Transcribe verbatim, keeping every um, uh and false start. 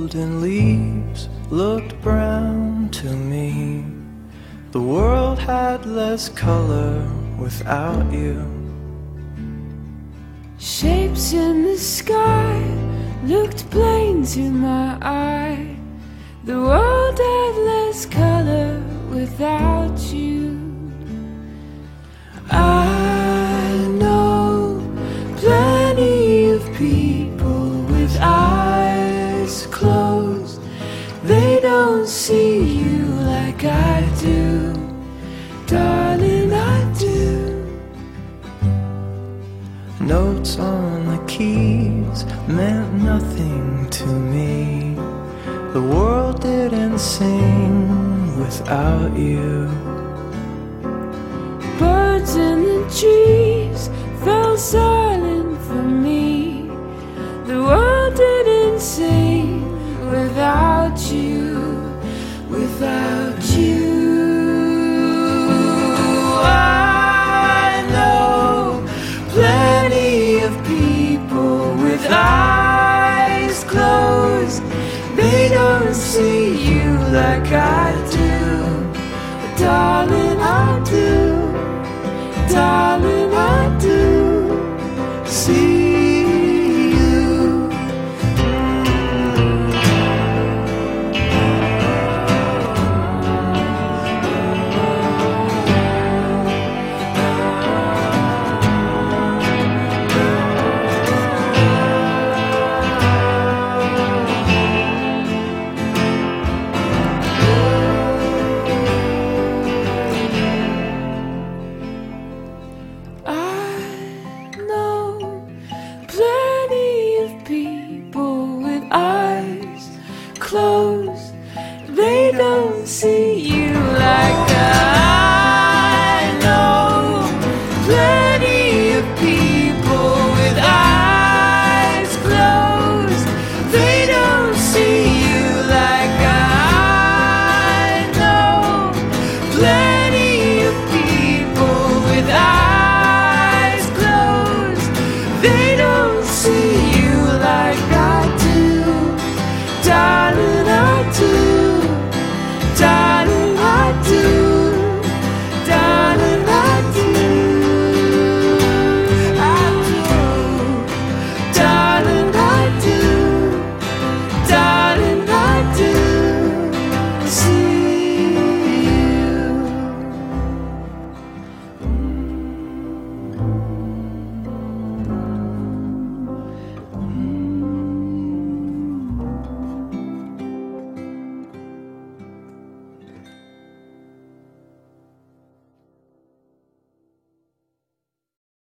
golden leaves looked brown to me. The world had less color without you. Shapes in the sky looked plain to my eye. The world had less color without you. I know plenty of people with eyes closed. They don't see you like I do, darling, I do. Notes on the keys meant nothing to me. The world didn't sing without you. Birds in the trees fell silent for me. The world didn't sing without you, without you. I know plenty of people with eyes closed. They don't see you like I do, darling, I do. Darling, I do see you. Plenty of people with eyes closed.